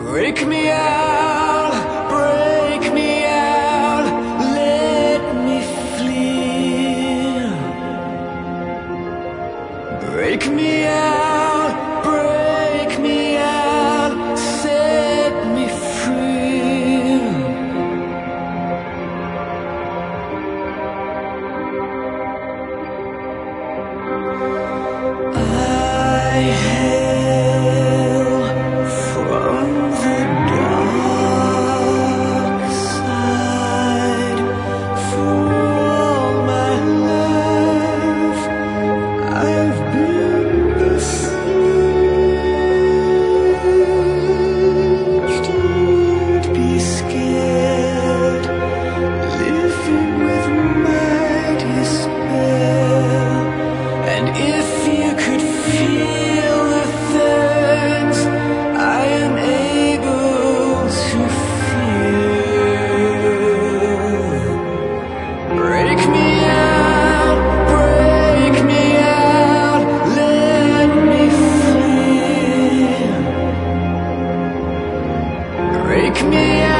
Break me out, break me out, let me flee. Break me out, break me out, set me free. I hail from the dark side. For all my life I've been besieged. Don't be scared, living with my despair. And if you could feel the things I am able to feel, break me out, break me out, let me flee. Break me out.